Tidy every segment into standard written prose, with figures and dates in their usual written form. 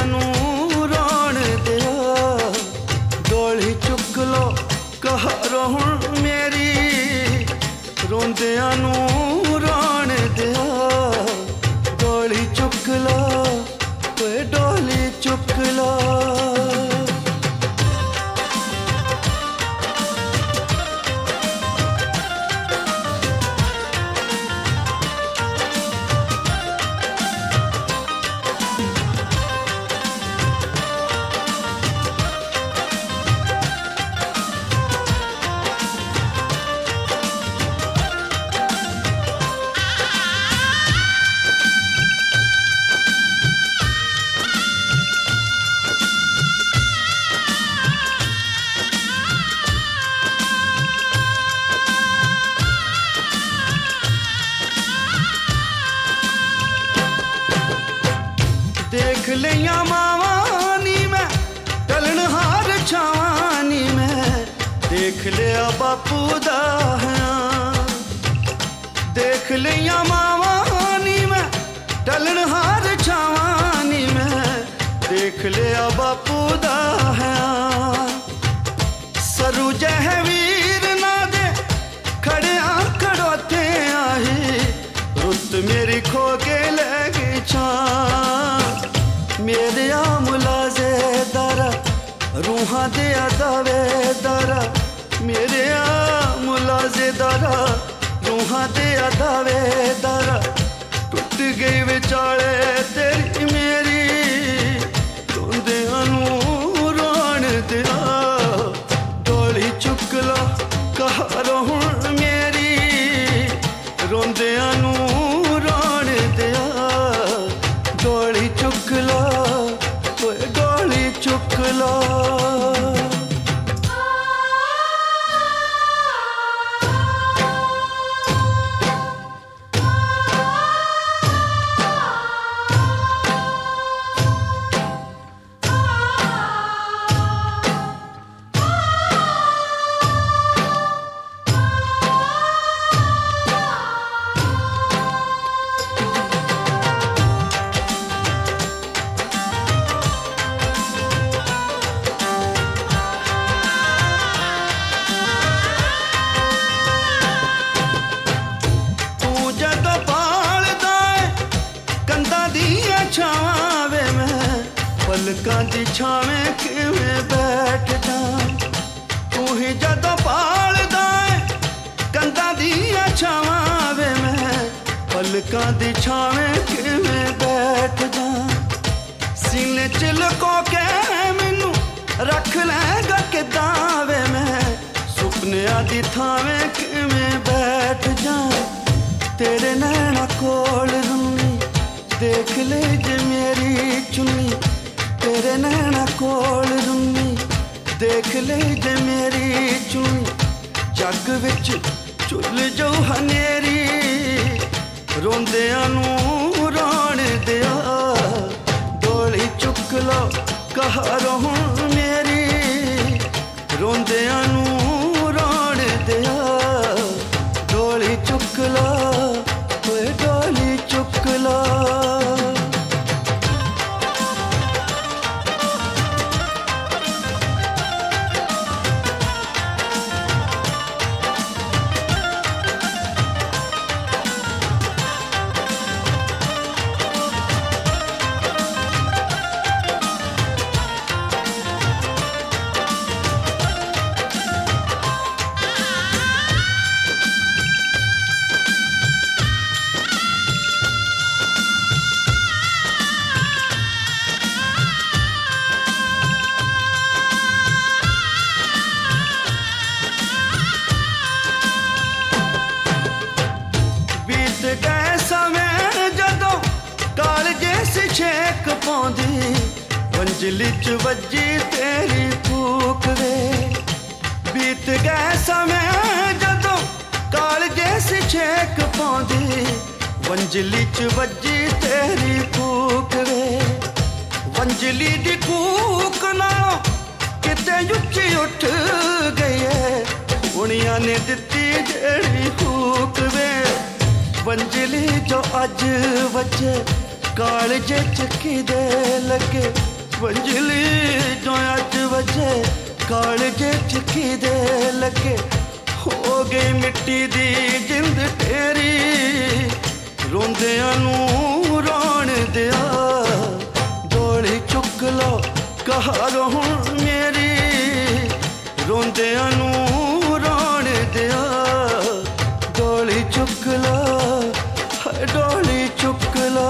नू रोण दिया डोली चुक लो कहारो हुण मेरी रोंदियां नू रोण दिया डोली चुक लो कोई डोली चुक लो देख लिया मावानी मैं टलन हार छावानी मैं देख लिया बापू दा देख लिया मावानी मैं टलन हार छावानी मैं देख लिया बापू दा सरू जह वीर ना दे खड़े खड़ोते आई रुत मेरी खो के ले गई छां मेरे मुलाजे दारा रूहां दे दावेदारा मेरे मुलाजे दारा रूहां दे दावेदारा टूट गई विचाले तेरी मेरी रोंदियां नू रोण दिया डोली चुक लो कहारो हुण मेरी रोंदियां नू रोण दिया डोली चुक लो कोई डोली चुक लो छावे मैं पलकां दी छावें किवें बैठ जा तू ही जदों पालदा कंधां दी छावे मैं पलकां दी छावें किवें बैठ जा सीने च लुको के मैनू रख लैगा किदां वे मैं सुपनियां दी थावें किवें बैठ जा तेरे नैना कोल रूनी देख ले जे मेरी चुन्नी तेरे नैना कोल रूनी देख ले जे मेरी चुन्नी जग विच चुल जो हनेरी रोंदियां नू रोण दिया डोली चुक लो कहारो हुण मेरी रोंदियां नू रोण दिया डोली चुक लो कोई डोली चुक लो छेक पौंदी पंजली च वज्जी तेरी फूक वे बीत गए समय जदों कालजे सी छेक पौंदी वंजली च वज्जी तेरी फूक वे वंजली दी कूक नालों किते उच्ची उठ गई है उनियां ने दित्ती जेड़ी फूक वे वंजली जो अज वजे कालजे च किदे लगे वंजली जो अज वजे कालजे चिकी दे लगे हो गई मिट्टी दी जिंद तेरी रोंदियां नूं रोण दिया डोली चुक लो कहारो हुण मेरी रोंदियां नूं रोण दिया डोली चुक लो डोली चुक लो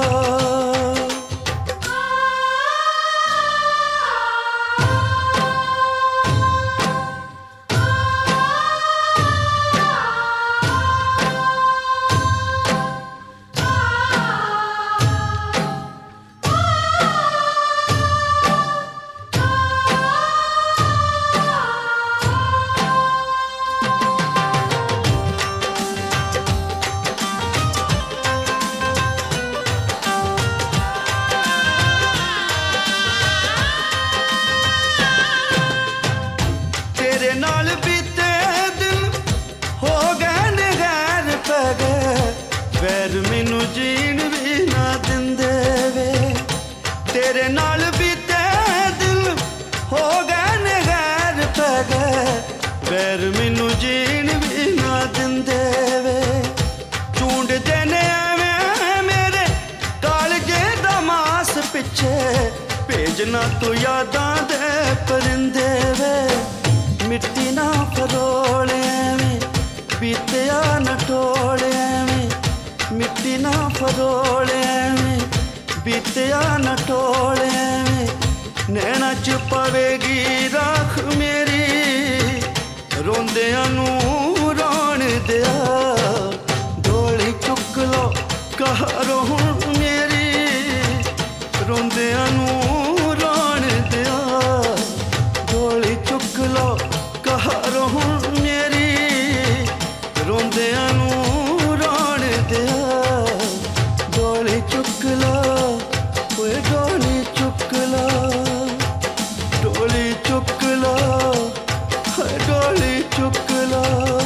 नाल बीते दिन हो गए ने गैर पै गए वैर मैनू जीण भी ना दिंदे वे तेरे नाल बीते दिन हो गए ने गैर पै गए वैर मैनू जीण भी ना दिंदे वे चूंडदे ने एवें मेरे कालजे दा मास पिछे भेजना तू यादां दे परिंदे वे मिट्टी ना फरोले में बीतिया न टोले में मिट्टी ना फरोले में बीतिया न टोले में नैना च पवेगी राख मेरी रोंदियां नूं रोण दिया डोली चुक लो कहारो हुण मेरी रोंदियां नूं रोण दिया डोली चुक लो कहारो हुण मेरी रोंदियां नूं रोण दिया डोली चुक लो ओए डोली चुक लो डोली चुक लो डोली चुक लो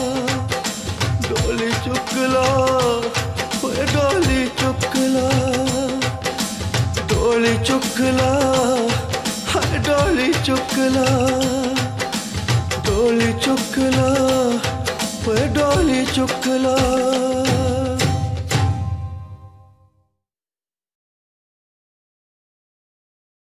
डोली चुक लो ओए डोली चुक लो डोली चुक लो डोली चुक लो डोली चुक लो ओए डोली चुक लो